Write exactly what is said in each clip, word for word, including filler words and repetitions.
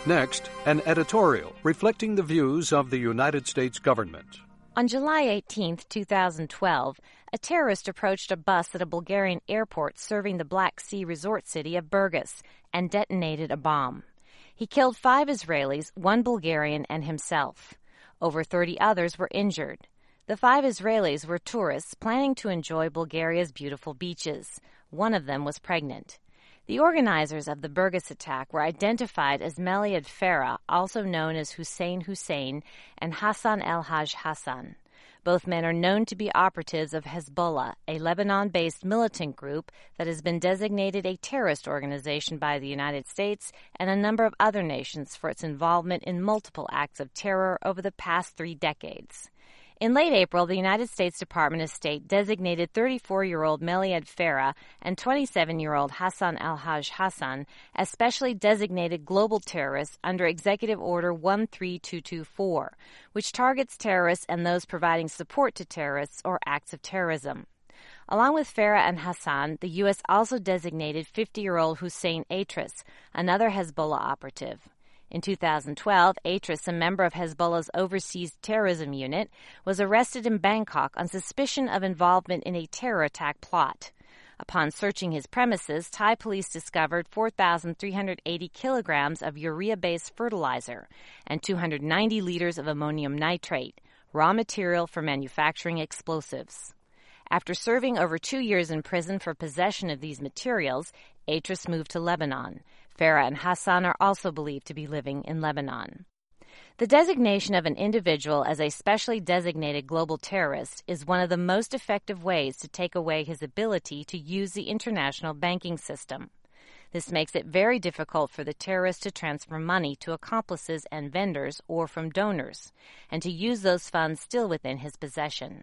Next, an editorial reflecting the views of the United States government. On July eighteenth, two thousand twelve, a terrorist approached a bus at a Bulgarian airport serving the Black Sea resort city of Burgas and detonated a bomb. He killed five Israelis, one Bulgarian, and himself. Over thirty others were injured. The five Israelis were tourists planning to enjoy Bulgaria's beautiful beaches. One of them was pregnant. The organizers of the Burgas attack were identified as Meliad Farah, also known as Hussein Hussein, and Hassan El-Haj Hassan. Both men are known to be operatives of Hezbollah, a Lebanon-based militant group that has been designated a terrorist organization by the United States and a number of other nations for its involvement in multiple acts of terror over the past three decades. In late April, the United States Department of State designated thirty-four-year-old Meliad Farah and twenty-seven-year-old Hassan El-Haj Hassan as specially designated global terrorists under Executive Order one three two two four, which targets terrorists and those providing support to terrorists or acts of terrorism. Along with Farah and Hassan, the U S also designated fifty-year-old Hussein Atris, another Hezbollah operative. In two thousand twelve, Atris, a member of Hezbollah's overseas terrorism unit, was arrested in Bangkok on suspicion of involvement in a terror attack plot. Upon searching his premises, Thai police discovered four thousand three hundred eighty kilograms of urea-based fertilizer and two hundred ninety liters of ammonium nitrate, raw material for manufacturing explosives. After serving over two years in prison for possession of these materials, Atris moved to Lebanon. Farah and Hassan are also believed to be living in Lebanon. The designation of an individual as a specially designated global terrorist is one of the most effective ways to take away his ability to use the international banking system. This makes it very difficult for the terrorist to transfer money to accomplices and vendors or from donors, and to use those funds still within his possession.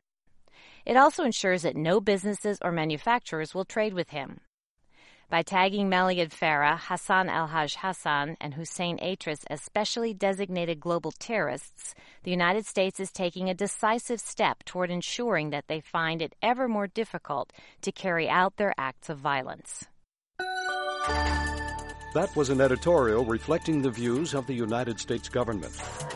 It also ensures that no businesses or manufacturers will trade with him. By tagging Meliad Farah, Hassan El-Haj Hassan, and Hussein Atris as specially designated global terrorists, the United States is taking a decisive step toward ensuring that they find it ever more difficult to carry out their acts of violence. That was an editorial reflecting the views of the United States government.